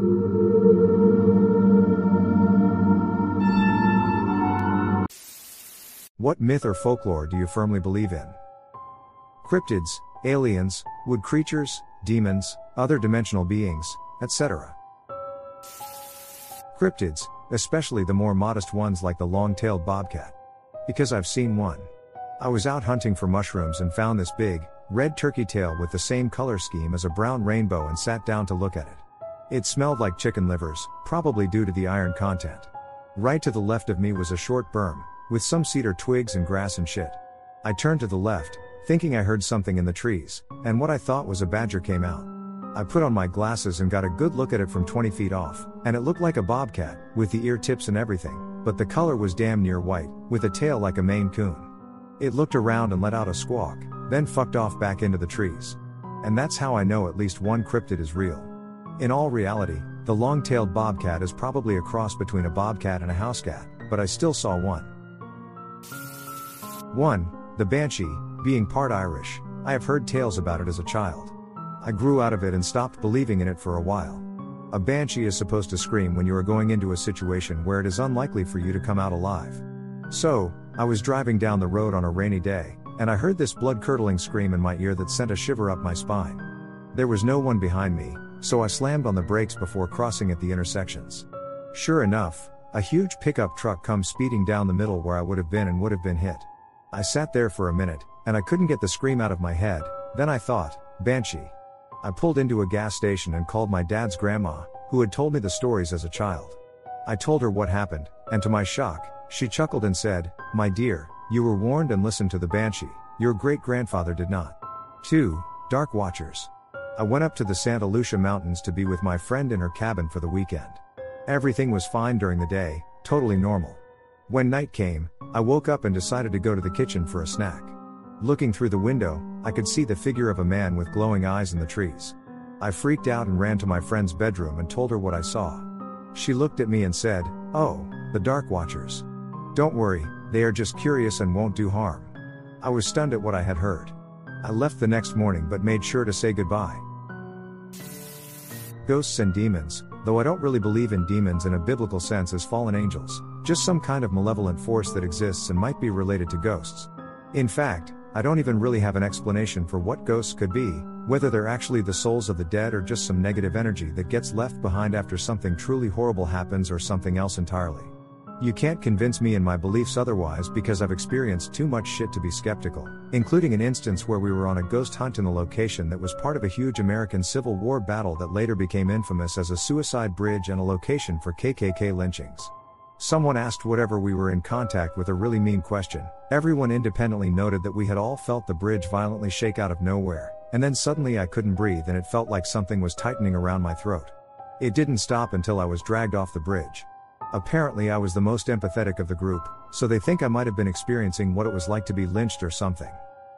What myth or folklore do you firmly believe in? Cryptids, aliens, wood creatures, demons, other dimensional beings, etc. Cryptids, especially the more modest ones like the long-tailed bobcat. Because I've seen one. I was out hunting for mushrooms and found this big, red turkey tail with the same color scheme as a brown rainbow and sat down to look at it. It smelled like chicken livers, probably due to the iron content. Right to the left of me was a short berm, with some cedar twigs and grass and shit. I turned to the left, thinking I heard something in the trees, and what I thought was a badger came out. I put on my glasses and got a good look at it from 20 feet off, and it looked like a bobcat, with the ear tips and everything, but the color was damn near white, with a tail like a Maine Coon. It looked around and let out a squawk, then fucked off back into the trees. And that's how I know at least one cryptid is real. In all reality, the long-tailed bobcat is probably a cross between a bobcat and a house cat, but I still saw one. 1. The banshee, being part Irish, I have heard tales about it as a child. I grew out of it and stopped believing in it for a while. A banshee is supposed to scream when you are going into a situation where it is unlikely for you to come out alive. So, I was driving down the road on a rainy day, and I heard this blood-curdling scream in my ear that sent a shiver up my spine. There was no one behind me, so I slammed on the brakes before crossing at the intersections. Sure enough, a huge pickup truck comes speeding down the middle where I would have been and would have been hit. I sat there for a minute, and I couldn't get the scream out of my head. Then I thought, banshee. I pulled into a gas station and called my dad's grandma, who had told me the stories as a child. I told her what happened, and to my shock, she chuckled and said, "My dear, you were warned and listened to the banshee, your great-grandfather did not." 2. Dark watchers. I went up to the Santa Lucia Mountains to be with my friend in her cabin for the weekend. Everything was fine during the day, totally normal. When night came, I woke up and decided to go to the kitchen for a snack. Looking through the window, I could see the figure of a man with glowing eyes in the trees. I freaked out and ran to my friend's bedroom and told her what I saw. She looked at me and said, "Oh, the Dark Watchers. Don't worry, they are just curious and won't do harm." I was stunned at what I had heard. I left the next morning but made sure to say goodbye. Ghosts and demons, though I don't really believe in demons in a biblical sense as fallen angels, just some kind of malevolent force that exists and might be related to ghosts. In fact, I don't even really have an explanation for what ghosts could be, whether they're actually the souls of the dead or just some negative energy that gets left behind after something truly horrible happens or something else entirely. You can't convince me in my beliefs otherwise because I've experienced too much shit to be skeptical, including an instance where we were on a ghost hunt in a location that was part of a huge American Civil War battle that later became infamous as a suicide bridge and a location for KKK lynchings. Someone asked whatever we were in contact with a really mean question. Everyone independently noted that we had all felt the bridge violently shake out of nowhere, and then suddenly I couldn't breathe and it felt like something was tightening around my throat. It didn't stop until I was dragged off the bridge. Apparently I was the most empathetic of the group, so they think I might have been experiencing what it was like to be lynched or something.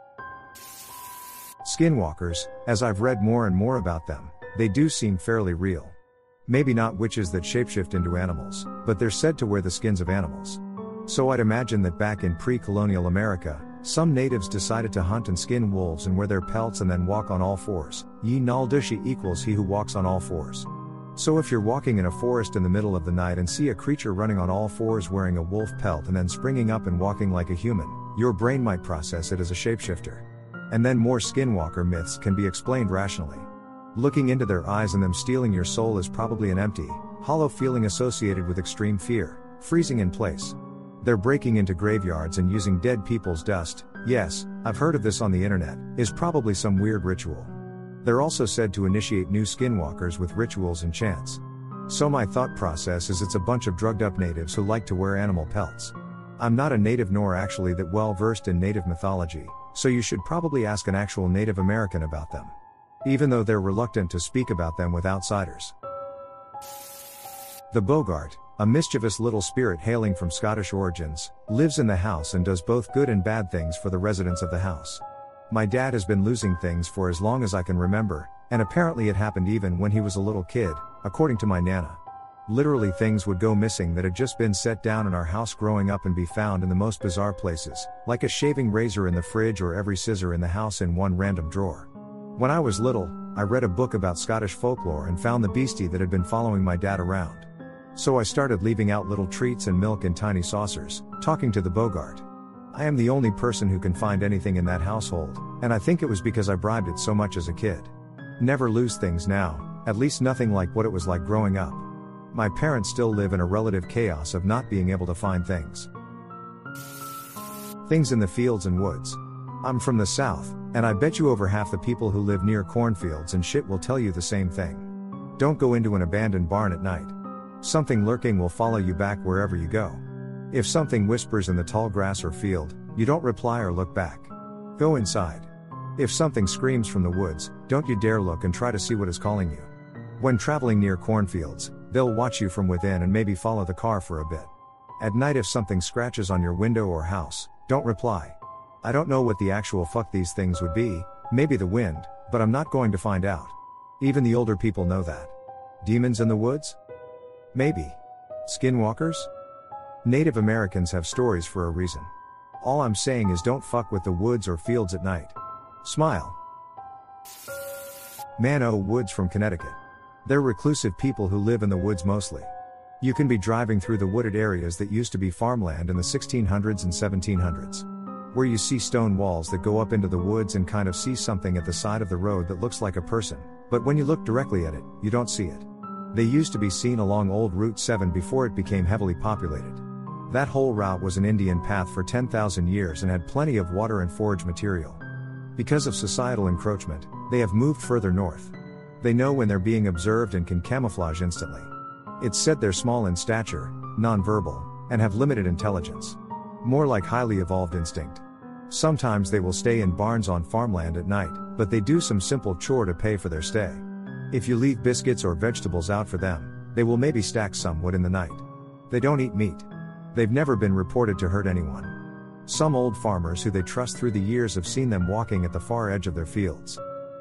Skinwalkers, as I've read more and more about them, they do seem fairly real. Maybe not witches that shapeshift into animals, but they're said to wear the skins of animals. So I'd imagine that back in pre-colonial America, some natives decided to hunt and skin wolves and wear their pelts and then walk on all fours. Ye Naldushi equals he who walks on all fours. So if you're walking in a forest in the middle of the night and see a creature running on all fours wearing a wolf pelt and then springing up and walking like a human, your brain might process it as a shapeshifter. And then more skinwalker myths can be explained rationally. Looking into their eyes and them stealing your soul is probably an empty, hollow feeling associated with extreme fear, freezing in place. They're breaking into graveyards and using dead people's dust. Yes, I've heard of this on the internet, is probably some weird ritual. They're also said to initiate new skinwalkers with rituals and chants. So my thought process is it's a bunch of drugged up natives who like to wear animal pelts. I'm not a native nor actually that well versed in native mythology, so you should probably ask an actual Native American about them. Even though they're reluctant to speak about them with outsiders. The Boggart, a mischievous little spirit hailing from Scottish origins, lives in the house and does both good and bad things for the residents of the house. My dad has been losing things for as long as I can remember, and apparently it happened even when he was a little kid, according to my nana. Literally things would go missing that had just been set down in our house growing up and be found in the most bizarre places, like a shaving razor in the fridge or every scissor in the house in one random drawer. When I was little, I read a book about Scottish folklore and found the beastie that had been following my dad around. So I started leaving out little treats and milk in tiny saucers, talking to the Boggart. I am the only person who can find anything in that household, and I think it was because I bribed it so much as a kid. Never lose things now, at least nothing like what it was like growing up. My parents still live in a relative chaos of not being able to find things. Things in the fields and woods. I'm from the south, and I bet you over half the people who live near cornfields and shit will tell you the same thing. Don't go into an abandoned barn at night. Something lurking will follow you back wherever you go. If something whispers in the tall grass or field, you don't reply or look back. Go inside. If something screams from the woods, don't you dare look and try to see what is calling you. When traveling near cornfields, they'll watch you from within and maybe follow the car for a bit. At night if something scratches on your window or house, don't reply. I don't know what the actual fuck these things would be, maybe the wind, but I'm not going to find out. Even the older people know that. Demons in the woods? Maybe. Skinwalkers? Native Americans have stories for a reason. All I'm saying is don't fuck with the woods or fields at night. Smile. Man-O Woods from Connecticut. They're reclusive people who live in the woods mostly. You can be driving through the wooded areas that used to be farmland in the 1600s and 1700s. Where you see stone walls that go up into the woods and kind of see something at the side of the road that looks like a person, but when you look directly at it, you don't see it. They used to be seen along old Route 7 before it became heavily populated. That whole route was an Indian path for 10,000 years and had plenty of water and forage material. Because of societal encroachment, they have moved further north. They know when they're being observed and can camouflage instantly. It's said they're small in stature, non-verbal, and have limited intelligence. More like highly evolved instinct. Sometimes they will stay in barns on farmland at night, but they do some simple chore to pay for their stay. If you leave biscuits or vegetables out for them, they will maybe stack some wood in the night. They don't eat meat. They've never been reported to hurt anyone. Some old farmers who they trust through the years have seen them walking at the far edge of their fields.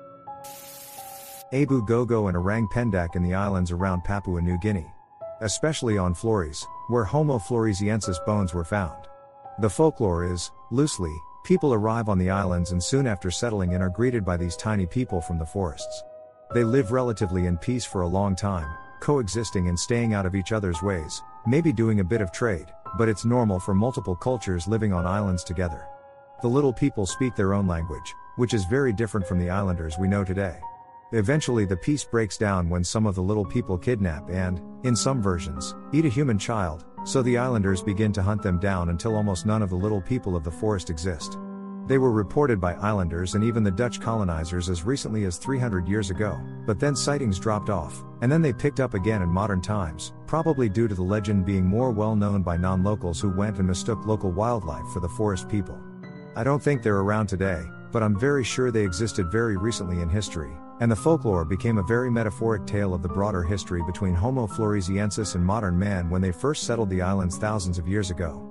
Abu Gogo and Orang Pendak in the islands around Papua New Guinea. Especially on Flores, where Homo floresiensis bones were found. The folklore is, loosely, people arrive on the islands and soon after settling in are greeted by these tiny people from the forests. They live relatively in peace for a long time, coexisting and staying out of each other's ways, maybe doing a bit of trade, but it's normal for multiple cultures living on islands together. The little people speak their own language, which is very different from the islanders we know today. Eventually the peace breaks down when some of the little people kidnap and, in some versions, eat a human child, so the islanders begin to hunt them down until almost none of the little people of the forest exist. They were reported by islanders and even the Dutch colonizers as recently as 300 years ago, but then sightings dropped off, and then they picked up again in modern times, probably due to the legend being more well known by non-locals who went and mistook local wildlife for the forest people. I don't think they're around today, but I'm very sure they existed very recently in history, and the folklore became a very metaphoric tale of the broader history between Homo floresiensis and modern man when they first settled the islands thousands of years ago.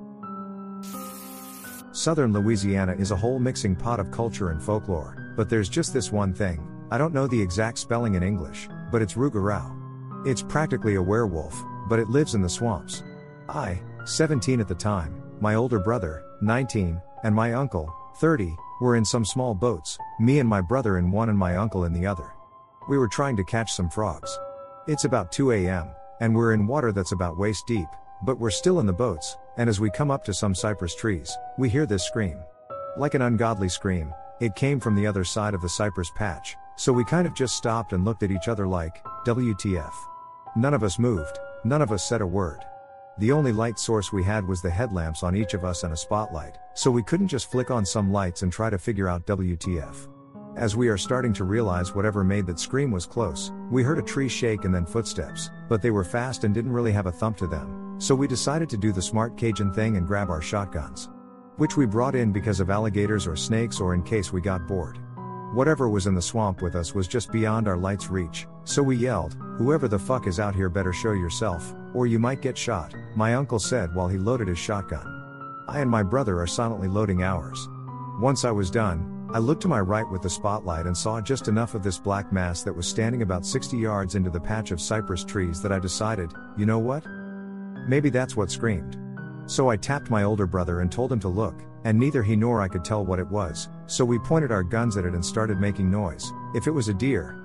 Southern Louisiana is a whole mixing pot of culture and folklore, but there's just this one thing, I don't know the exact spelling in English, but it's Rougarou. It's practically a werewolf, but it lives in the swamps. I, 17 at the time, my older brother, 19, and my uncle, 30, were in some small boats, me and my brother in one and my uncle in the other. We were trying to catch some frogs. It's about 2 a.m., and we're in water that's about waist deep, but we're still in the boats, and as we come up to some cypress trees, we hear this scream. Like an ungodly scream, it came from the other side of the cypress patch, so we kind of just stopped and looked at each other like, WTF. None of us moved, none of us said a word. The only light source we had was the headlamps on each of us and a spotlight, so we couldn't just flick on some lights and try to figure out WTF. As we are starting to realize whatever made that scream was close, we heard a tree shake and then footsteps, but they were fast and didn't really have a thump to them, so we decided to do the smart Cajun thing and grab our shotguns. Which we brought in because of alligators or snakes or in case we got bored. Whatever was in the swamp with us was just beyond our light's reach, so we yelled, "Whoever the fuck is out here better show yourself, or you might get shot," my uncle said while he loaded his shotgun. I and my brother are silently loading ours. Once I was done, I looked to my right with the spotlight and saw just enough of this black mass that was standing about 60 yards into the patch of cypress trees that I decided, you know what? Maybe that's what screamed. So I tapped my older brother and told him to look, and neither he nor I could tell what it was, so we pointed our guns at it and started making noise. If it was a deer,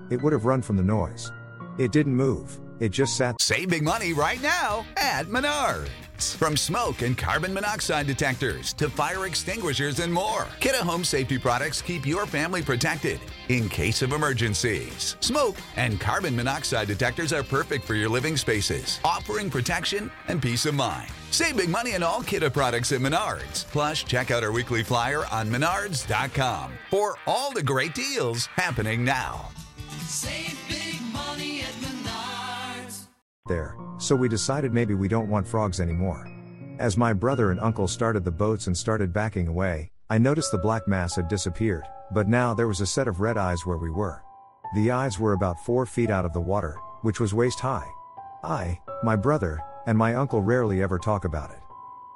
it would have run from the noise. It didn't move, it just sat. Save big money right now at Menards. From smoke and carbon monoxide detectors to fire extinguishers and more, Kidde Home Safety products keep your family protected in case of emergencies. Smoke and carbon monoxide detectors are perfect for your living spaces, offering protection and peace of mind. Save big money on all Kidde products at Menards. Plus, check out our weekly flyer on menards.com for all the great deals happening now. Save big money at Menards. There, so we decided maybe we don't want frogs anymore. As my brother and uncle started the boats and started backing away, I noticed the black mass had disappeared, but now there was a set of red eyes where we were. The eyes were about 4 feet out of the water, which was waist high. I, my brother, and my uncle rarely ever talk about it.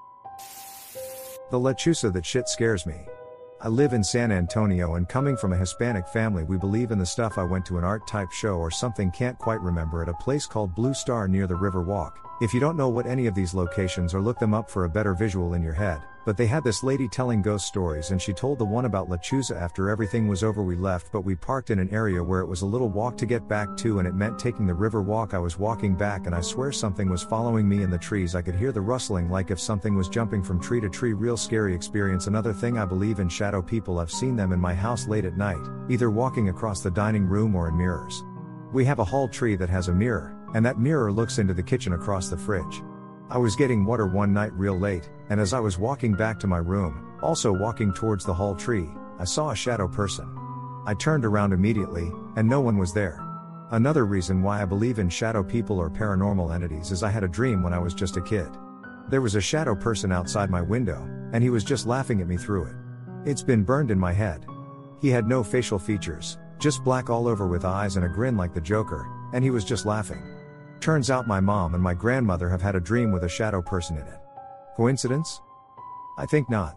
The lechuza, that shit scares me. I live in San Antonio, and coming from a Hispanic family, we believe in the stuff. I went to an art type show or something, can't quite remember, at a place called Blue Star near the River Walk. If you don't know what any of these locations are, look them up for a better visual in your head. But they had this lady telling ghost stories, and she told the one about lechuza. After everything was over, we left, but we parked in an area where it was a little walk to get back to, and it meant taking the river walk. I was walking back, and I swear something was following me in the trees. I could hear the rustling like if something was jumping from tree to tree. Real scary experience. Another thing, I believe in shadow people. I've seen them in my house late at night, either walking across the dining room or in mirrors. We have a hall tree that has a mirror, and that mirror looks into the kitchen across the fridge. I was getting water one night real late, and as I was walking back to my room, also walking towards the hall tree, I saw a shadow person. I turned around immediately, and no one was there. Another reason why I believe in shadow people or paranormal entities is I had a dream when I was just a kid. There was a shadow person outside my window, and he was just laughing at me through it. It's been burned in my head. He had no facial features, just black all over with eyes and a grin like the Joker, and he was just laughing. Turns out my mom and my grandmother have had a dream with a shadow person in it. Coincidence? I think not.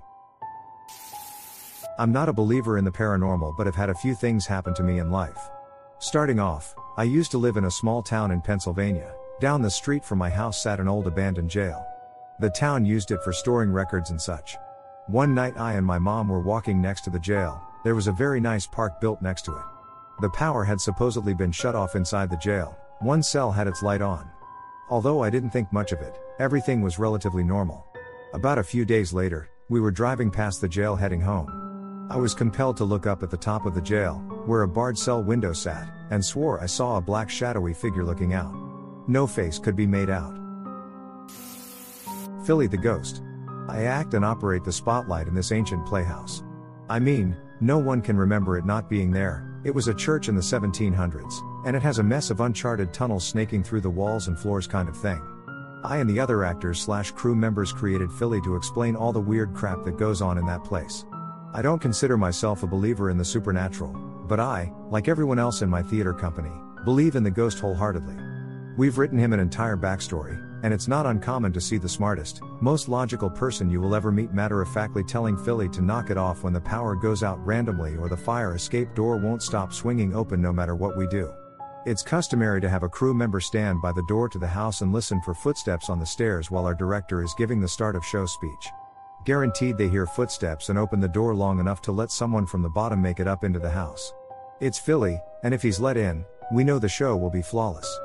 I'm not a believer in the paranormal, but have had a few things happen to me in life. Starting off, I used to live in a small town in Pennsylvania. Down the street from my house sat an old abandoned jail. The town used it for storing records and such. One night I and my mom were walking next to the jail. There was a very nice park built next to it. The power had supposedly been shut off inside the jail. One cell had its light on. Although I didn't think much of it, everything was relatively normal. About a few days later, we were driving past the jail heading home. I was compelled to look up at the top of the jail, where a barred cell window sat, and swore I saw a black shadowy figure looking out. No face could be made out. Philly the ghost. I act and operate the spotlight in this ancient playhouse. I mean, no one can remember it not being there. It was a church in the 1700s, and it has a mess of uncharted tunnels snaking through the walls and floors kind of thing. I and the other actors/crew members created Philly to explain all the weird crap that goes on in that place. I don't consider myself a believer in the supernatural, but I, like everyone else in my theater company, believe in the ghost wholeheartedly. We've written him an entire backstory, and it's not uncommon to see the smartest, most logical person you will ever meet matter-of-factly telling Philly to knock it off when the power goes out randomly or the fire escape door won't stop swinging open no matter what we do. It's customary to have a crew member stand by the door to the house and listen for footsteps on the stairs while our director is giving the start of show speech. Guaranteed they hear footsteps and open the door long enough to let someone from the bottom make it up into the house. It's Philly, and if he's let in, we know the show will be flawless.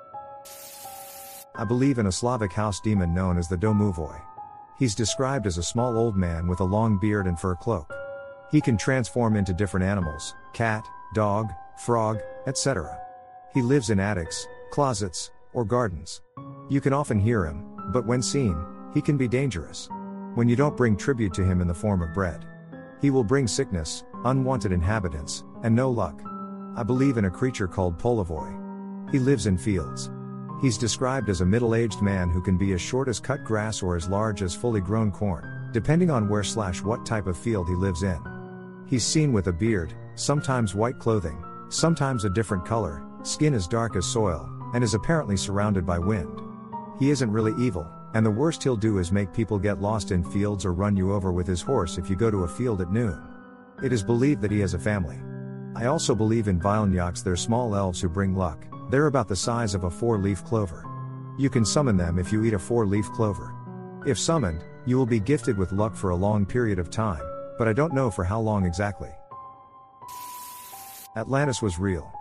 I believe in a Slavic house demon known as the Domovoi. He's described as a small old man with a long beard and fur cloak. He can transform into different animals, cat, dog, frog, etc. He lives in attics, closets, or gardens. You can often hear him, but when seen, he can be dangerous. When you don't bring tribute to him in the form of bread, he will bring sickness, unwanted inhabitants, and no luck. I believe in a creature called Polovoi. He lives in fields. He's described as a middle-aged man who can be as short as cut grass or as large as fully grown corn, depending on where/what type of field he lives in. He's seen with a beard, sometimes white clothing, sometimes a different color, skin as dark as soil, and is apparently surrounded by wind. He isn't really evil, and the worst he'll do is make people get lost in fields or run you over with his horse if you go to a field at noon. It is believed that he has a family. I also believe in Vilnyaks. They're small elves who bring luck. They're about the size of a 4-leaf clover. You can summon them if you eat a 4-leaf clover. If summoned, you will be gifted with luck for a long period of time, but I don't know for how long exactly. Atlantis was real.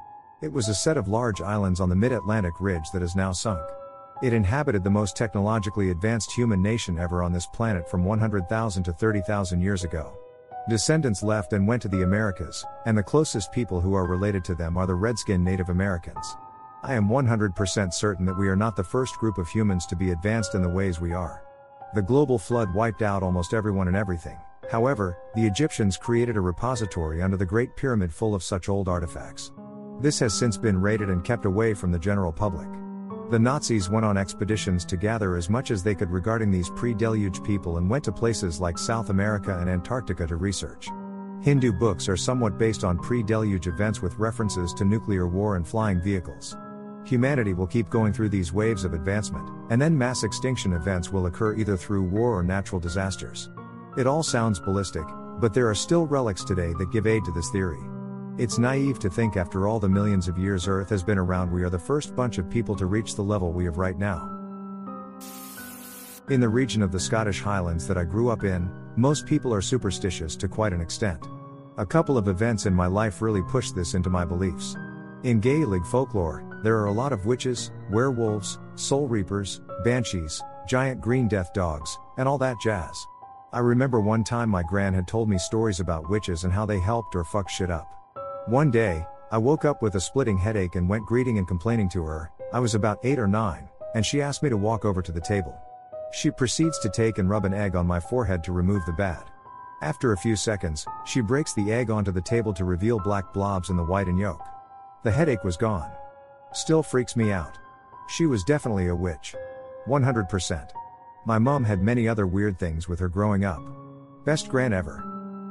It was a set of large islands on the mid-Atlantic ridge that is now sunk. It inhabited the most technologically advanced human nation ever on this planet from 100,000 to 30,000 years ago. Descendants left and went to the Americas, and the closest people who are related to them are the Redskin Native Americans. I am 100% certain that we are not the first group of humans to be advanced in the ways we are. The global flood wiped out almost everyone and everything. However, the Egyptians created a repository under the Great Pyramid full of such old artifacts. This has since been raided and kept away from the general public. The Nazis went on expeditions to gather as much as they could regarding these pre-deluge people and went to places like South America and Antarctica to research. Hindu books are somewhat based on pre-deluge events with references to nuclear war and flying vehicles. Humanity will keep going through these waves of advancement, and then mass extinction events will occur either through war or natural disasters. It all sounds ballistic, but there are still relics today that give aid to this theory. It's naive to think after all the millions of years Earth has been around we are the first bunch of people to reach the level we have right now. In the region of the Scottish Highlands that I grew up in, most people are superstitious to quite an extent. A couple of events in my life really pushed this into my beliefs. In Gaelic folklore, there are a lot of witches, werewolves, soul reapers, banshees, giant green death dogs, and all that jazz. I remember one time my gran had told me stories about witches and how they helped or fucked shit up. One day, I woke up with a splitting headache and went greeting and complaining to her. I was about 8 or 9, and she asked me to walk over to the table. She proceeds to take and rub an egg on my forehead to remove the bad. After a few seconds, she breaks the egg onto the table to reveal black blobs in the white and yolk. The headache was gone. Still freaks me out. She was definitely a witch. 100%. My mom had many other weird things with her growing up. Best gran ever.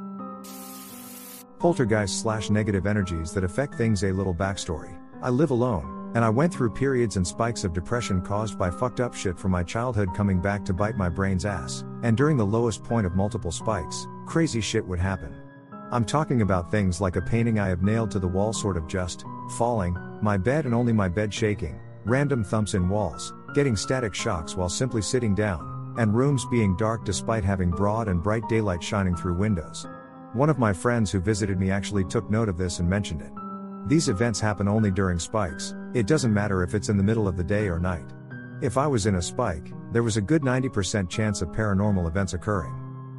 Poltergeist/negative energies that affect things. A little backstory. I live alone, and I went through periods and spikes of depression caused by fucked up shit from my childhood coming back to bite my brain's ass, and during the lowest point of multiple spikes, crazy shit would happen. I'm talking about things like a painting I have nailed to the wall sort of just falling, my bed and only my bed shaking, random thumps in walls, getting static shocks while simply sitting down, and rooms being dark despite having broad and bright daylight shining through windows. One of my friends who visited me actually took note of this and mentioned it. These events happen only during spikes. It doesn't matter if it's in the middle of the day or night. If I was in a spike, there was a good 90% chance of paranormal events occurring.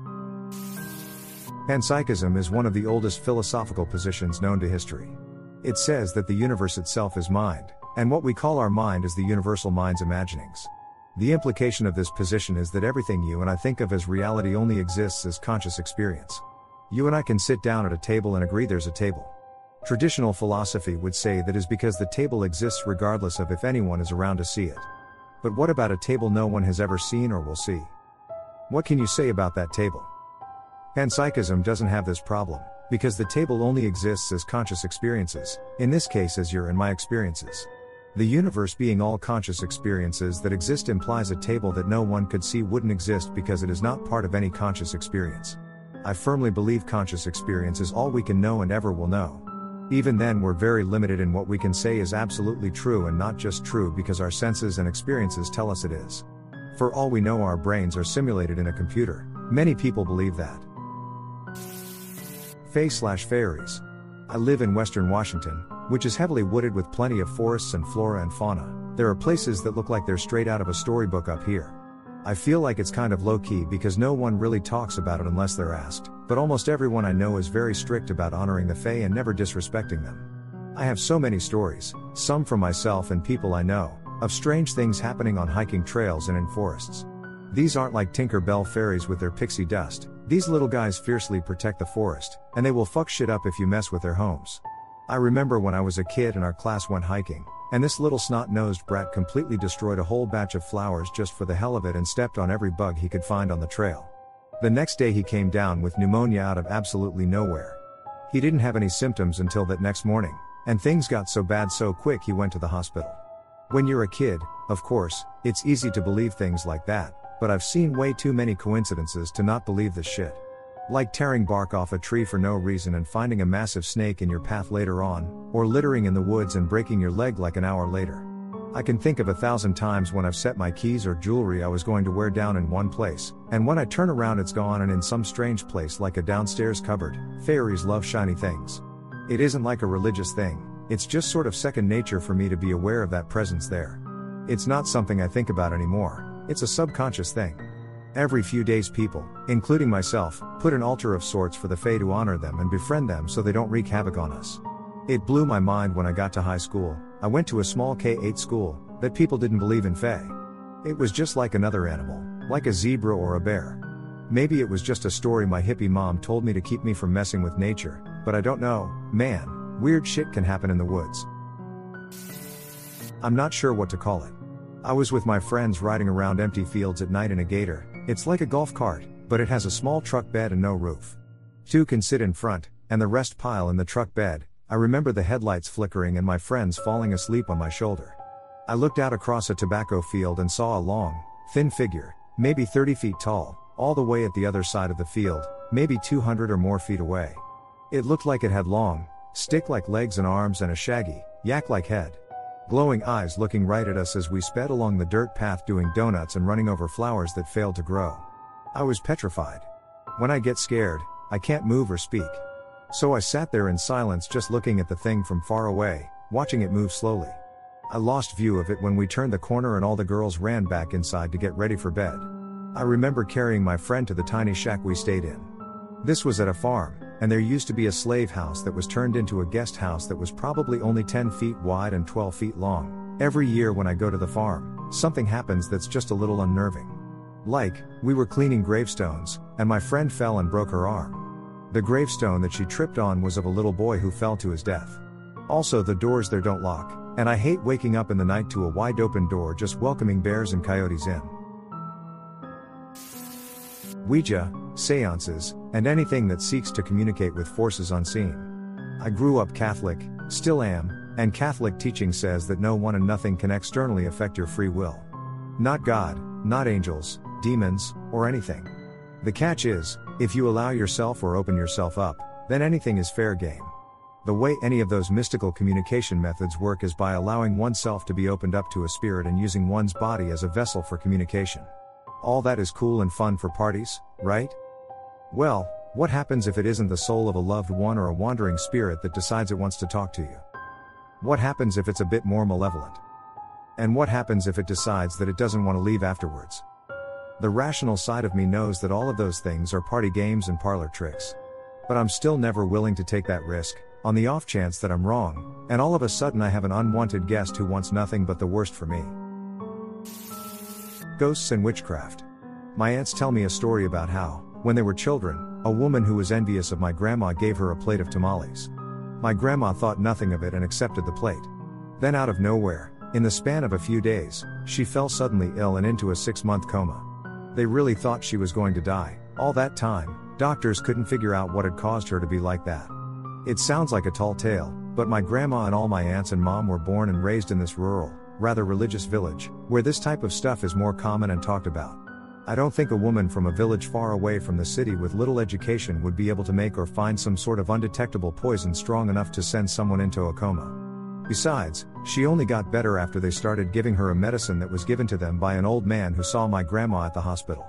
Panpsychism is one of the oldest philosophical positions known to history. It says that the universe itself is mind, and what we call our mind is the universal mind's imaginings. The implication of this position is that everything you and I think of as reality only exists as conscious experience. You and I can sit down at a table and agree there's a table. Traditional philosophy would say that is because the table exists regardless of if anyone is around to see it. But what about a table no one has ever seen or will see? What can you say about that table? Panpsychism doesn't have this problem, because the table only exists as conscious experiences, in this case as your and my experiences. The universe being all conscious experiences that exist implies a table that no one could see wouldn't exist because it is not part of any conscious experience. I firmly believe conscious experience is all we can know and ever will know. Even then we're very limited in what we can say is absolutely true and not just true because our senses and experiences tell us it is. For all we know our brains are simulated in a computer. Many people believe that. Fae/fairies. I live in western Washington, which is heavily wooded with plenty of forests and flora and fauna. There are places that look like they're straight out of a storybook up here. I feel like it's kind of low-key because no one really talks about it unless they're asked, but almost everyone I know is very strict about honoring the Fae and never disrespecting them. I have so many stories, some from myself and people I know, of strange things happening on hiking trails and in forests. These aren't like Tinker Bell fairies with their pixie dust. These little guys fiercely protect the forest, and they will fuck shit up if you mess with their homes. I remember when I was a kid and our class went hiking, and this little snot-nosed brat completely destroyed a whole batch of flowers just for the hell of it and stepped on every bug he could find on the trail. The next day he came down with pneumonia out of absolutely nowhere. He didn't have any symptoms until that next morning, and things got so bad so quick he went to the hospital. When you're a kid, of course, it's easy to believe things like that, but I've seen way too many coincidences to not believe this shit. Like tearing bark off a tree for no reason and finding a massive snake in your path later on, or littering in the woods and breaking your leg like an hour later. I can think of 1,000 times when I've set my keys or jewelry I was going to wear down in one place, and when I turn around it's gone and in some strange place like a downstairs cupboard. Fairies love shiny things. It isn't like a religious thing, it's just sort of second nature for me to be aware of that presence there. It's not something I think about anymore, it's a subconscious thing. Every few days people, including myself, put an altar of sorts for the Fae to honor them and befriend them so they don't wreak havoc on us. It blew my mind when I got to high school. I went to a small K-8 school, that people didn't believe in Fae. It was just like another animal, like a zebra or a bear. Maybe it was just a story my hippie mom told me to keep me from messing with nature, but I don't know, man, weird shit can happen in the woods. I'm not sure what to call it. I was with my friends riding around empty fields at night in a gator. It's like a golf cart, but it has a small truck bed and no roof. Two can sit in front, and the rest pile in the truck bed. I remember the headlights flickering and my friends falling asleep on my shoulder. I looked out across a tobacco field and saw a long, thin figure, maybe 30 feet tall, all the way at the other side of the field, maybe 200 or more feet away. It looked like it had long, stick-like legs and arms and a shaggy, yak-like head. Glowing eyes looking right at us as we sped along the dirt path doing donuts and running over flowers that failed to grow. I was petrified. When I get scared, I can't move or speak. So I sat there in silence just looking at the thing from far away, watching it move slowly. I lost view of it when we turned the corner and all the girls ran back inside to get ready for bed. I remember carrying my friend to the tiny shack we stayed in. This was at a farm, and there used to be a slave house that was turned into a guest house that was probably only 10 feet wide and 12 feet long. Every year when I go to the farm, something happens that's just a little unnerving. Like, we were cleaning gravestones, and my friend fell and broke her arm. The gravestone that she tripped on was of a little boy who fell to his death. Also, the doors there don't lock, and I hate waking up in the night to a wide open door just welcoming bears and coyotes in. Ouija, seances, and anything that seeks to communicate with forces unseen. I grew up Catholic, still am, and Catholic teaching says that no one and nothing can externally affect your free will. Not God, not angels, demons, or anything. The catch is, if you allow yourself or open yourself up, then anything is fair game. The way any of those mystical communication methods work is by allowing oneself to be opened up to a spirit and using one's body as a vessel for communication. All that is cool and fun for parties, right? Well, what happens if it isn't the soul of a loved one or a wandering spirit that decides it wants to talk to you? What happens if it's a bit more malevolent? And what happens if it decides that it doesn't want to leave afterwards? The rational side of me knows that all of those things are party games and parlor tricks. But I'm still never willing to take that risk, on the off chance that I'm wrong, and all of a sudden I have an unwanted guest who wants nothing but the worst for me. Ghosts and witchcraft. My aunts tell me a story about how, when they were children, a woman who was envious of my grandma gave her a plate of tamales. My grandma thought nothing of it and accepted the plate. Then out of nowhere, in the span of a few days, she fell suddenly ill and into a 6-month coma. They really thought she was going to die. All that time, doctors couldn't figure out what had caused her to be like that. It sounds like a tall tale, but my grandma and all my aunts and mom were born and raised in this rural, rather religious village, where this type of stuff is more common and talked about. I don't think a woman from a village far away from the city with little education would be able to make or find some sort of undetectable poison strong enough to send someone into a coma. Besides, she only got better after they started giving her a medicine that was given to them by an old man who saw my grandma at the hospital.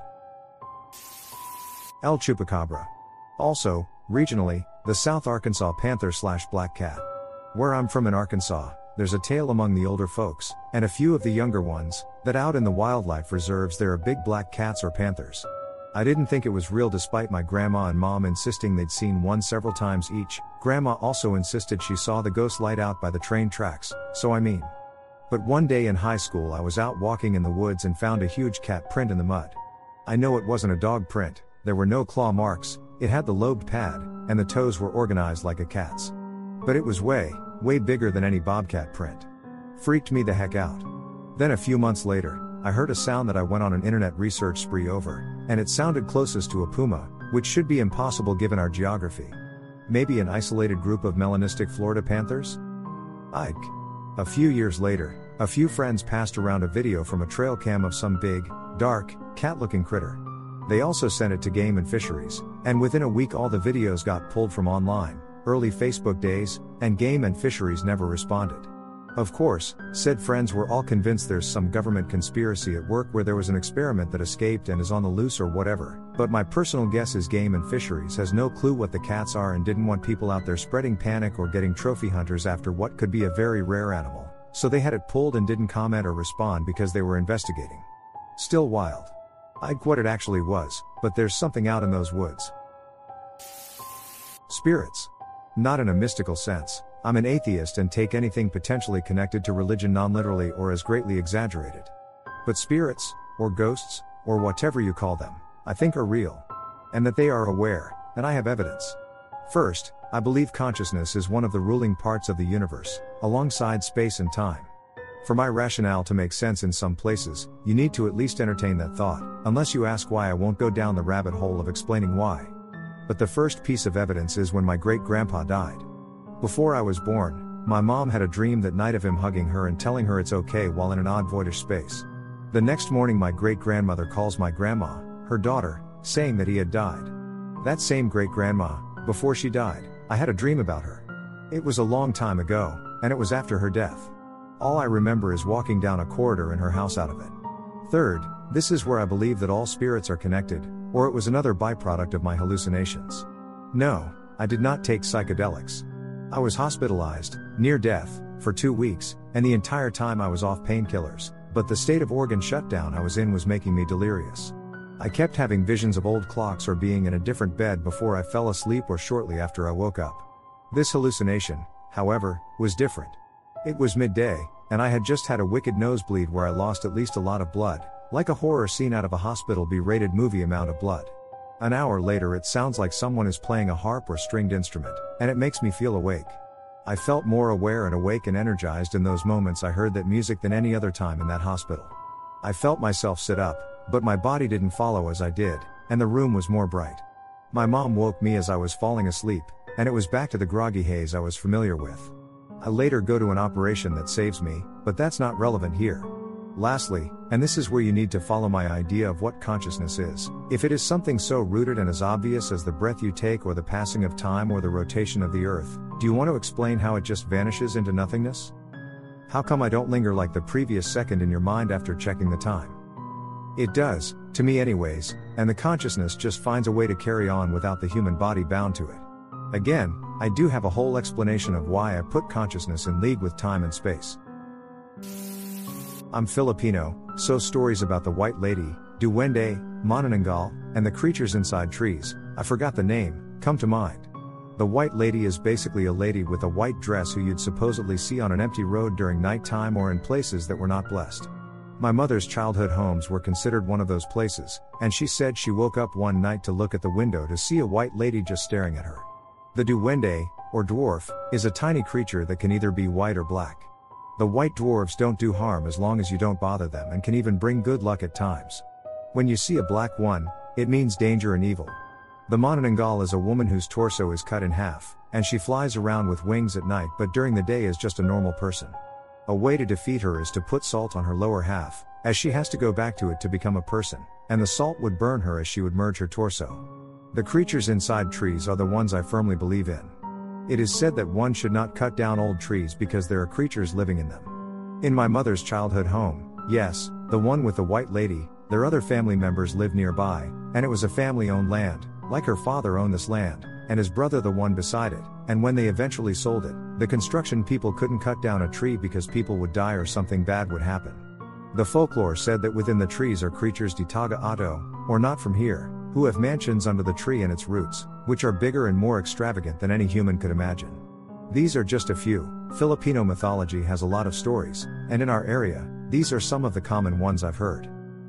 El Chupacabra. Also, regionally, the South Arkansas panther/black cat. Where I'm from in Arkansas, there's a tale among the older folks, and a few of the younger ones, that out in the wildlife reserves there are big black cats or panthers. I didn't think it was real despite my grandma and mom insisting they'd seen one several times each. Grandma also insisted she saw the ghost light out by the train tracks, But one day in high school I was out walking in the woods and found a huge cat print in the mud. I know it wasn't a dog print, there were no claw marks, it had the lobed pad, and the toes were organized like a cat's. But it was way bigger than any bobcat print. Freaked me the heck out. Then a few months later, I heard a sound that I went on an internet research spree over, and it sounded closest to a puma, which should be impossible given our geography. Maybe an isolated group of melanistic Florida panthers? Ike. A few years later, a few friends passed around a video from a trail cam of some big, dark, cat-looking critter. They also sent it to Game and Fisheries, and within a week all the videos got pulled from online, early Facebook days, and Game and Fisheries never responded. Of course, said friends were all convinced there's some government conspiracy at work where there was an experiment that escaped and is on the loose or whatever, but my personal guess is Game and Fisheries has no clue what the cats are and didn't want people out there spreading panic or getting trophy hunters after what could be a very rare animal, so they had it pulled and didn't comment or respond because they were investigating. Still wild. I'd what it actually was, but there's something out in those woods. Spirits. Not in a mystical sense. I'm an atheist and take anything potentially connected to religion non-literally or as greatly exaggerated. But spirits, or ghosts, or whatever you call them, I think are real. And that they are aware, and I have evidence. First, I believe consciousness is one of the ruling parts of the universe, alongside space and time. For my rationale to make sense in some places, you need to at least entertain that thought, unless you ask why I won't go down the rabbit hole of explaining why. But the first piece of evidence is when my great-grandpa died. Before I was born, my mom had a dream that night of him hugging her and telling her it's okay while in an odd voidish space. The next morning my great-grandmother calls my grandma, her daughter, saying that he had died. That same great-grandma, before she died, I had a dream about her. It was a long time ago, and it was after her death. All I remember is walking down a corridor in her house out of it. Third, this is where I believe that all spirits are connected, or it was another byproduct of my hallucinations. No, I did not take psychedelics. I was hospitalized, near death, for 2 weeks, and the entire time I was off painkillers, but the state of organ shutdown I was in was making me delirious. I kept having visions of old clocks or being in a different bed before I fell asleep or shortly after I woke up. This hallucination, however, was different. It was midday, and I had just had a wicked nosebleed where I lost at least a lot of blood, like a horror scene out of a hospital B-rated movie amount of blood. An hour later it sounds like someone is playing a harp or stringed instrument, and it makes me feel awake. I felt more aware and awake and energized in those moments I heard that music than any other time in that hospital. I felt myself sit up, but my body didn't follow as I did, and the room was more bright. My mom woke me as I was falling asleep, and it was back to the groggy haze I was familiar with. I later go to an operation that saves me, but that's not relevant here. Lastly, and this is where you need to follow my idea of what consciousness is, if it is something so rooted and as obvious as the breath you take or the passing of time or the rotation of the earth, do you want to explain how it just vanishes into nothingness? How come I don't linger like the previous second in your mind after checking the time? It does, to me anyways, and the consciousness just finds a way to carry on without the human body bound to it. Again, I do have a whole explanation of why I put consciousness in league with time and space. I'm Filipino, so stories about the White Lady, Duwende, Manananggal, and the creatures inside trees, I forgot the name, come to mind. The White Lady is basically a lady with a white dress who you'd supposedly see on an empty road during nighttime or in places that were not blessed. My mother's childhood homes were considered one of those places, and she said she woke up one night to look at the window to see a white lady just staring at her. The Duwende, or dwarf, is a tiny creature that can either be white or black. The white dwarves don't do harm as long as you don't bother them and can even bring good luck at times. When you see a black one, it means danger and evil. The Manananggal is a woman whose torso is cut in half, and she flies around with wings at night but during the day is just a normal person. A way to defeat her is to put salt on her lower half, as she has to go back to it to become a person, and the salt would burn her as she would merge her torso. The creatures inside trees are the ones I firmly believe in. It is said that one should not cut down old trees because there are creatures living in them. In my mother's childhood home, yes, the one with the white lady, their other family members lived nearby, and it was a family-owned land, like her father owned this land, and his brother the one beside it, and when they eventually sold it, the construction people couldn't cut down a tree because people would die or something bad would happen. The folklore said that within the trees are creatures di taga ato, or not from here, who have mansions under the tree and its roots, which are bigger and more extravagant than any human could imagine. These are just a few. Filipino mythology has a lot of stories, and in our area, these are some of the common ones I've heard.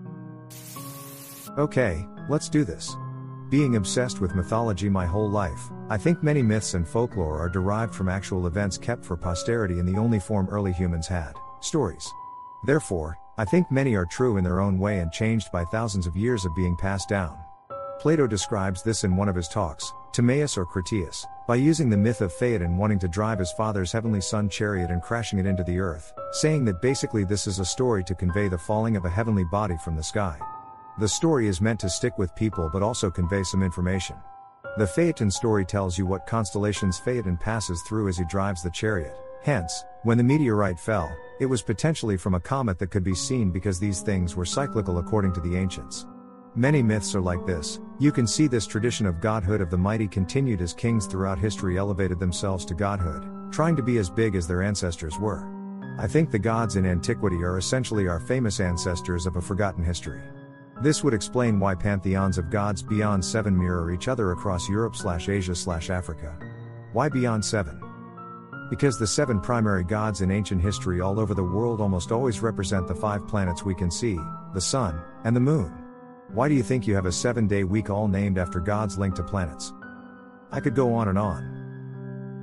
Okay, let's do this. Being obsessed with mythology my whole life, I think many myths and folklore are derived from actual events kept for posterity in the only form early humans had, stories. Therefore, I think many are true in their own way and changed by thousands of years of being passed down. Plato describes this in one of his talks, Timaeus or Critias, by using the myth of Phaeton wanting to drive his father's heavenly son chariot and crashing it into the earth, saying that basically this is a story to convey the falling of a heavenly body from the sky. The story is meant to stick with people but also convey some information. The Phaeton story tells you what constellations Phaeton passes through as he drives the chariot, Hence, when the meteorite fell, it was potentially from a comet that could be seen because these things were cyclical according to the ancients. Many myths are like this. You can see this tradition of godhood of the mighty continued as kings throughout history elevated themselves to godhood, trying to be as big as their ancestors were. I think the gods in antiquity are essentially our famous ancestors of a forgotten history. This would explain why pantheons of gods beyond 7 mirror each other across Europe/Asia/Africa. Why beyond 7? Because the 7 primary gods in ancient history all over the world almost always represent the 5 planets we can see, the sun, and the moon. Why do you think you have a 7-day week all named after gods linked to planets? I could go on and on.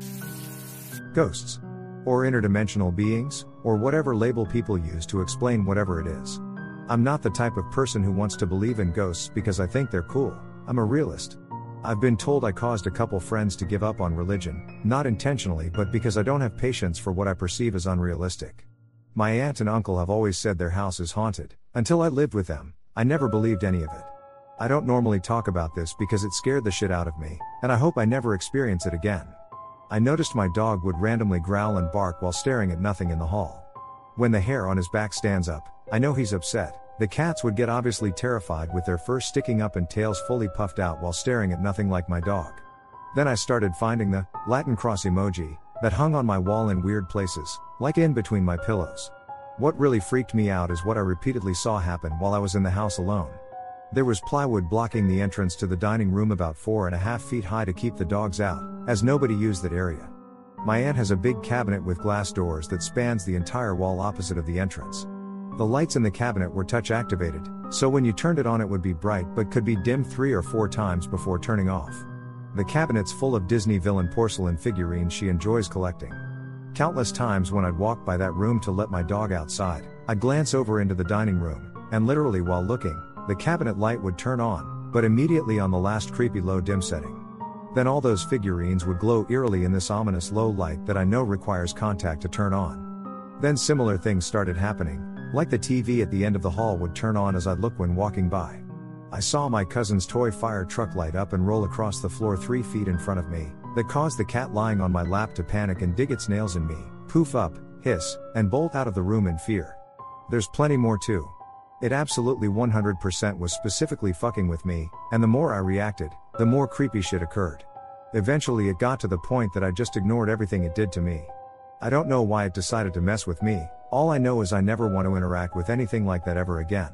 Ghosts. Or interdimensional beings, or whatever label people use to explain whatever it is. I'm not the type of person who wants to believe in ghosts because I think they're cool. I'm a realist. I've been told I caused a couple friends to give up on religion, not intentionally but because I don't have patience for what I perceive as unrealistic. My aunt and uncle have always said their house is haunted. Until I lived with them, I never believed any of it. I don't normally talk about this because it scared the shit out of me, and I hope I never experience it again. I noticed my dog would randomly growl and bark while staring at nothing in the hall. When the hair on his back stands up, I know he's upset. The cats would get obviously terrified with their fur sticking up and tails fully puffed out while staring at nothing like my dog. Then I started finding the Latin cross emoji that hung on my wall in weird places, like in between my pillows. What really freaked me out is what I repeatedly saw happen while I was in the house alone. There was plywood blocking the entrance to the dining room about 4.5 feet high to keep the dogs out, as nobody used that area. My aunt has a big cabinet with glass doors that spans the entire wall opposite of the entrance. The lights in the cabinet were touch activated, so when you turned it on it would be bright but could be dimmed 3 or 4 times before turning off. The cabinet's full of Disney villain porcelain figurines she enjoys collecting. Countless times when I'd walk by that room to let my dog outside, I'd glance over into the dining room, and literally while looking, the cabinet light would turn on, but immediately on the last creepy low dim setting. Then all those figurines would glow eerily in this ominous low light that I know requires contact to turn on. Then similar things started happening, like the TV at the end of the hall would turn on as I'd look when walking by. I saw my cousin's toy fire truck light up and roll across the floor 3 feet in front of me, that caused the cat lying on my lap to panic and dig its nails in me, poof up, hiss, and bolt out of the room in fear. There's plenty more too. It absolutely 100% was specifically fucking with me, and the more I reacted, the more creepy shit occurred. Eventually it got to the point that I just ignored everything it did to me. I don't know why it decided to mess with me, all I know is I never want to interact with anything like that ever again.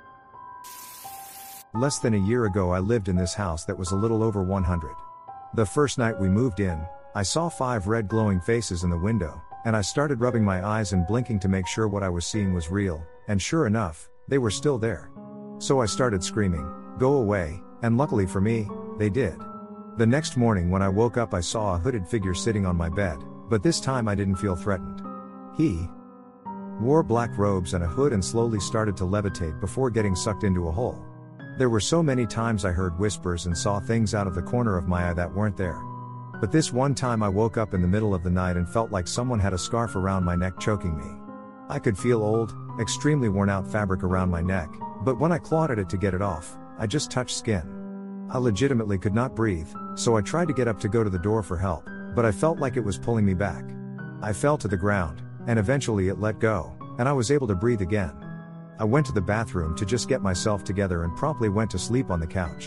Less than a year ago I lived in this house that was a little over 100. The first night we moved in, I saw 5 red glowing faces in the window, and I started rubbing my eyes and blinking to make sure what I was seeing was real, and sure enough, they were still there. So I started screaming, "Go away," and luckily for me, they did. The next morning when I woke up I saw a hooded figure sitting on my bed, but this time I didn't feel threatened. He wore black robes and a hood and slowly started to levitate before getting sucked into a hole. There were so many times I heard whispers and saw things out of the corner of my eye that weren't there. But this one time I woke up in the middle of the night and felt like someone had a scarf around my neck choking me. I could feel old, extremely worn out fabric around my neck, but when I clawed at it to get it off, I just touched skin. I legitimately could not breathe, so I tried to get up to go to the door for help, but I felt like it was pulling me back. I fell to the ground, and eventually it let go, and I was able to breathe again. I went to the bathroom to just get myself together and promptly went to sleep on the couch.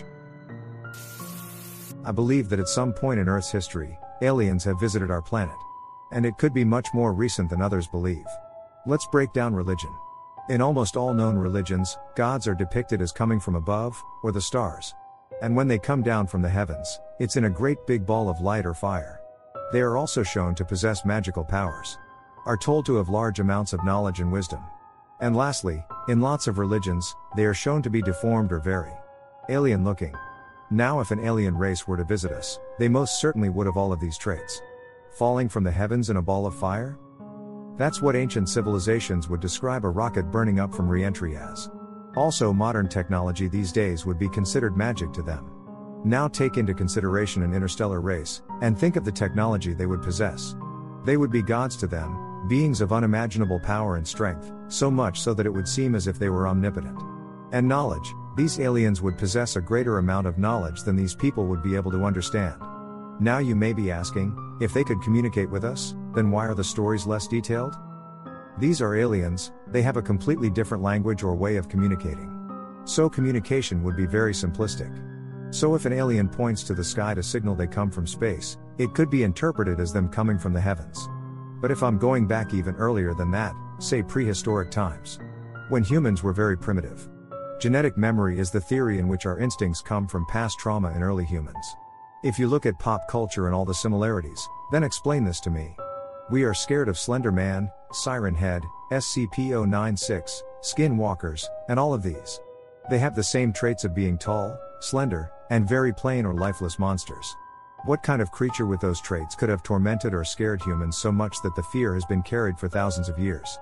I believe that at some point in Earth's history, aliens have visited our planet. And it could be much more recent than others believe. Let's break down religion. In almost all known religions, gods are depicted as coming from above, or the stars. And when they come down from the heavens, it's in a great big ball of light or fire. They are also shown to possess magical powers. Are told to have large amounts of knowledge and wisdom. And lastly, in lots of religions, they are shown to be deformed or very alien looking. Now if an alien race were to visit us, they most certainly would have all of these traits. Falling from the heavens in a ball of fire? That's what ancient civilizations would describe a rocket burning up from re-entry as. Also modern technology these days would be considered magic to them. Now take into consideration an interstellar race, and think of the technology they would possess. They would be gods to them, beings of unimaginable power and strength, so much so that it would seem as if they were omnipotent. And knowledge, these aliens would possess a greater amount of knowledge than these people would be able to understand. Now you may be asking, If they could communicate with us, then why are the stories less detailed? These are aliens, they have a completely different language or way of communicating. So communication would be very simplistic. So if an alien points to the sky to signal they come from space, it could be interpreted as them coming from the heavens. But if I'm going back even earlier than that, say prehistoric times, when humans were very primitive. Genetic memory is the theory in which our instincts come from past trauma in early humans. If you look at pop culture and all the similarities, then explain this to me. We are scared of Slender Man, Siren Head, SCP-096, Skinwalkers, and all of these. They have the same traits of being tall, slender, and very plain or lifeless monsters. What kind of creature with those traits could have tormented or scared humans so much that the fear has been carried for thousands of years?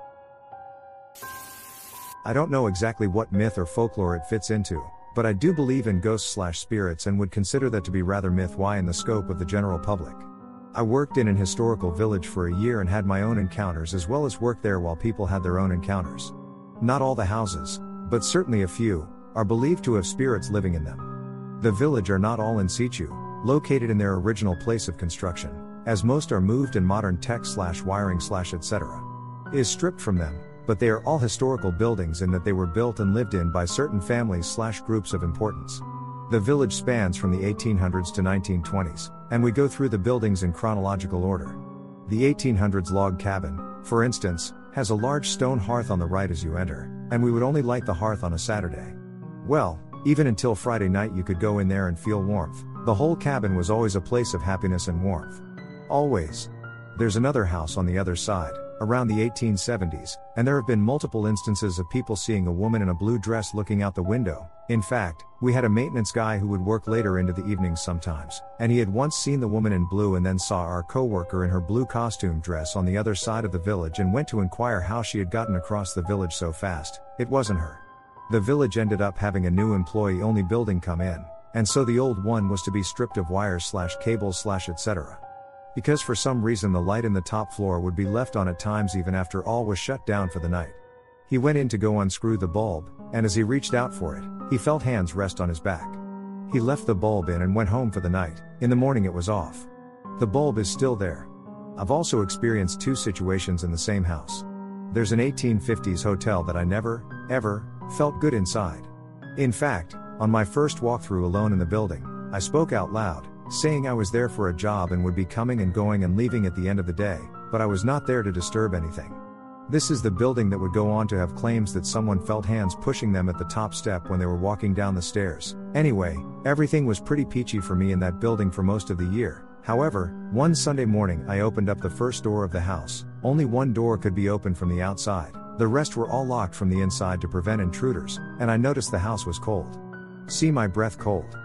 I don't know exactly what myth or folklore it fits into, but I do believe in ghosts/spirits and would consider that to be rather myth-why in the scope of the general public. I worked in an historical village for a year and had my own encounters as well as worked there while people had their own encounters. Not all the houses, but certainly a few, are believed to have spirits living in them. The village are not all in situ, located in their original place of construction, as most are moved and modern tech/wiring/etc. is stripped from them, but they are all historical buildings in that they were built and lived in by certain families/groups of importance. The village spans from the 1800s to 1920s, and we go through the buildings in chronological order. The 1800s log cabin, for instance, has a large stone hearth on the right as you enter, and we would only light the hearth on a Saturday. Well, even until Friday night you could go in there and feel warmth. The whole cabin was always a place of happiness and warmth. Always. There's another house on the other side, around the 1870s, and there have been multiple instances of people seeing a woman in a blue dress looking out the window. In fact, we had a maintenance guy who would work later into the evenings sometimes, and he had once seen the woman in blue and then saw our coworker in her blue costume dress on the other side of the village and went to inquire how she had gotten across the village so fast. It wasn't her. The village ended up having a new employee-only building come in, and so the old one was to be stripped of wires/cables/etc. Because for some reason the light in the top floor would be left on at times even after all was shut down for the night. He went in to go unscrew the bulb, and as he reached out for it, he felt hands rest on his back. He left the bulb in and went home for the night. In the morning it was off. The bulb is still there. I've also experienced two situations in the same house. There's an 1850s hotel that I never, ever, felt good inside. In fact, on my first walkthrough alone in the building, I spoke out loud, saying I was there for a job and would be coming and going and leaving at the end of the day, but I was not there to disturb anything. This is the building that would go on to have claims that someone felt hands pushing them at the top step when they were walking down the stairs. Anyway, everything was pretty peachy for me in that building for most of the year. However, one Sunday morning I opened up the first door of the house. Only one door could be opened from the outside. The rest were all locked from the inside to prevent intruders, and I noticed the house was cold. See my breath cold.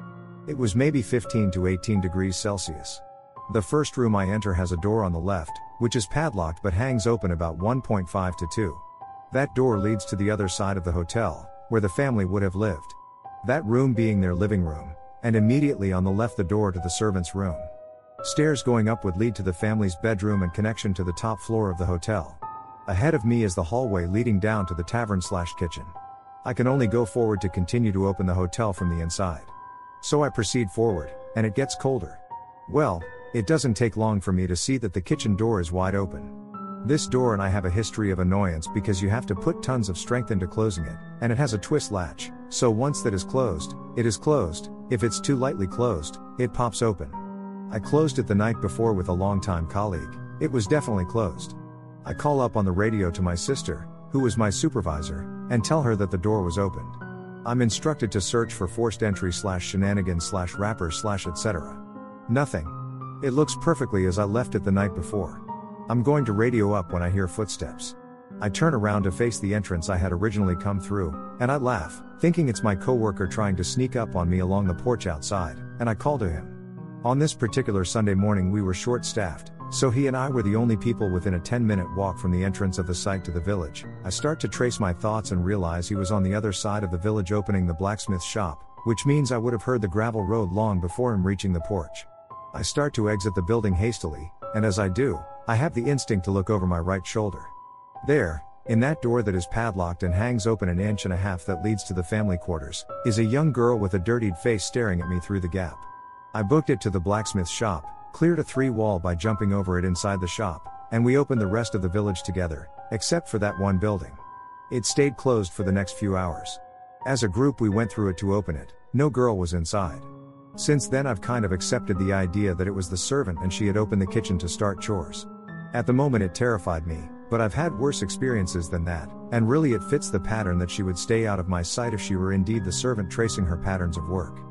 It was maybe 15 to 18 degrees Celsius. The first room I enter has a door on the left, which is padlocked but hangs open about 1.5 to 2. That door leads to the other side of the hotel, where the family would have lived. That room being their living room, and immediately on the left the door to the servants' room. Stairs going up would lead to the family's bedroom and connection to the top floor of the hotel. Ahead of me is the hallway leading down to the tavern/kitchen. I can only go forward to continue to open the hotel from the inside. So I proceed forward, and it gets colder. Well, it doesn't take long for me to see that the kitchen door is wide open. This door and I have a history of annoyance because you have to put tons of strength into closing it, and it has a twist latch, so once that is closed, it is closed. If it's too lightly closed, it pops open. I closed it the night before with a longtime colleague. It was definitely closed. I call up on the radio to my sister, who was my supervisor, and tell her that the door was opened. I'm instructed to search for forced entry/shenanigans/rappers/etc. Nothing. It looks perfectly as I left it the night before. I'm going to radio up when I hear footsteps. I turn around to face the entrance I had originally come through, and I laugh, thinking it's my coworker trying to sneak up on me along the porch outside, and I call to him. On this particular Sunday morning we were short-staffed, so he and I were the only people within a 10-minute walk from the entrance of the site to the village. I start to trace my thoughts and realize he was on the other side of the village opening the blacksmith shop, which means I would have heard the gravel road long before him reaching the porch. I start to exit the building hastily, and as I do, I have the instinct to look over my right shoulder. There, in that door that is padlocked and hangs open 1.5 inches that leads to the family quarters, is a young girl with a dirtied face staring at me through the gap. I booked it to the blacksmith shop, cleared a 3-wall by jumping over it inside the shop, and we opened the rest of the village together, except for that one building. It stayed closed for the next few hours. As a group we went through it to open it, no girl was inside. Since then I've kind of accepted the idea that it was the servant and she had opened the kitchen to start chores. At the moment it terrified me, but I've had worse experiences than that, and really it fits the pattern that she would stay out of my sight if she were indeed the servant tracing her patterns of work.